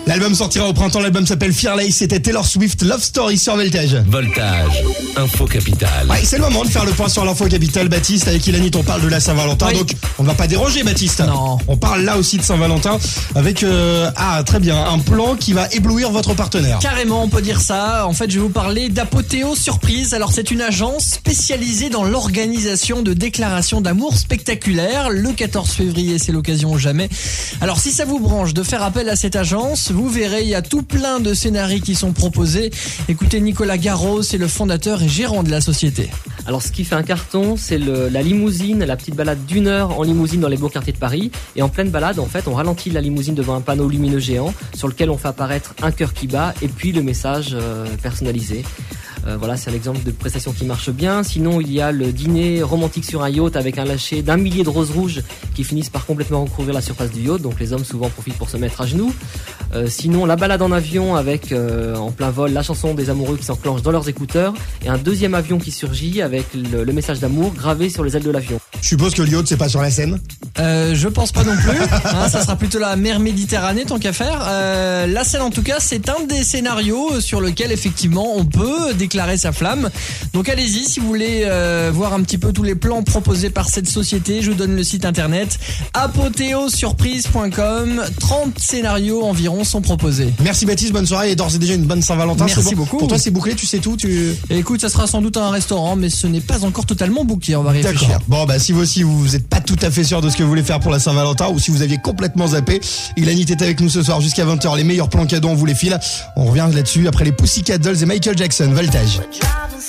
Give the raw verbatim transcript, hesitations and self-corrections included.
L'album sortira au printemps, l'album s'appelle Fearless, c'était Taylor Swift, Love Story sur Voltage. Voltage, Info Capitale. Ouais, c'est le moment de faire le point sur l'info capitale, Baptiste. Avec Ilanit, on parle de la Saint-Valentin, Oui. donc on ne va pas déroger, Baptiste. Non. On parle là aussi de Saint-Valentin avec, euh, ah très bien, un plan qui va éblouir votre partenaire. Carrément, on peut dire ça. En fait, je vais vous parler d'Apothéo Surprise. Alors, c'est une agence spécialisée dans l'organisation de déclarations d'amour spectaculaires. Le quatorze février, c'est l'occasion ou jamais. Alors, si ça vous branche de faire appel à cette agence, vous verrez, il y a tout plein de scénarios qui sont proposés. Écoutez, Nicolas Garros, c'est le fondateur et gérant de la société. Alors ce qui fait un carton, c'est le, la limousine, la petite balade d'une heure en limousine dans les beaux quartiers de Paris. Et en pleine balade, en fait, on ralentit la limousine devant un panneau lumineux géant sur lequel on fait apparaître un cœur qui bat et puis le message euh, personnalisé. Euh, voilà, c'est un exemple de prestation qui marche bien. Sinon, il y a le dîner romantique sur un yacht avec un lâcher d'un millier de roses rouges qui finissent par complètement recouvrir la surface du yacht. Donc les hommes souvent profitent pour se mettre à genoux. Euh, sinon, la balade en avion avec euh, en plein vol la chanson des amoureux qui s'enclenche dans leurs écouteurs et un deuxième avion qui surgit avec le, le message d'amour gravé sur les ailes de l'avion. Je suppose que le yacht, c'est pas sur la Seine. Euh, je pense pas non plus. Hein, ça sera plutôt la mer Méditerranée, tant qu'à faire. Euh, la scène, en tout cas, c'est un des scénarios sur lequel effectivement on peut déclarer sa flamme. Donc allez-y, si vous voulez euh, voir un petit peu tous les plans proposés par cette société, je vous donne le site internet apothéo surprise point com. trente scénarios environ sont proposés. Merci Baptiste, bonne soirée et d'ores et déjà une bonne Saint-Valentin. Merci C'est bon. beaucoup. Pour toi, c'est bouclé, tu sais tout. Tu... Et écoute, ça sera sans doute un restaurant, mais ce n'est pas encore totalement booké. On va réfléchir. D'accord. Bon, bah si vous aussi vous n'êtes pas tout à fait sûr de ce que vous voulez faire pour la Saint-Valentin ou si vous aviez complètement zappé, Ilanit est avec nous ce soir jusqu'à vingt heures. Les meilleurs plans cadeaux, on vous les file. On revient là-dessus après les Pussycat Dolls et Michael Jackson. Voltage. Driving